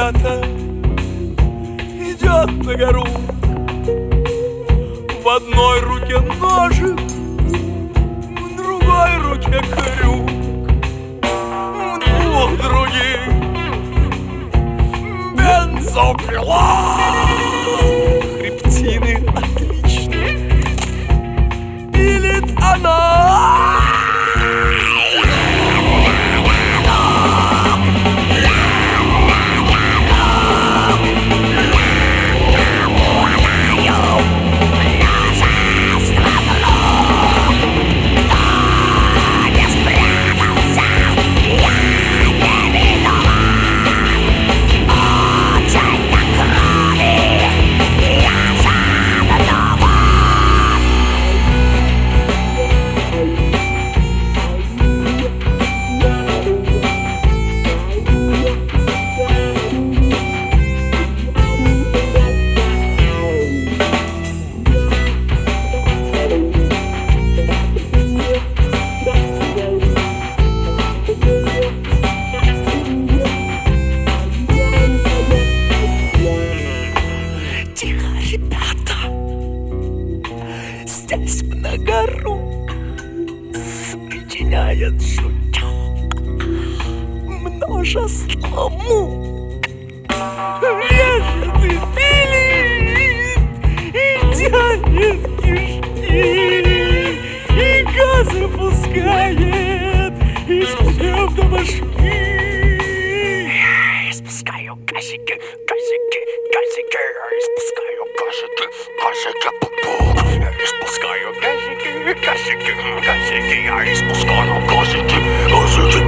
куда-то идет на гору. В одной руке ножик, в другой руке крюк, в двух других бензопила. Хребтины отлично пилит она. Здесь многорук сочиняет жутюк множество мук, режет и пилит, и тянет кишки, и газы пускает из пневмобашки. Я испускаю газики, газики, газики, я испускаю газики, газики, пу-пу. Я испускаю газики, газики, газики, я испускаю газики, газики.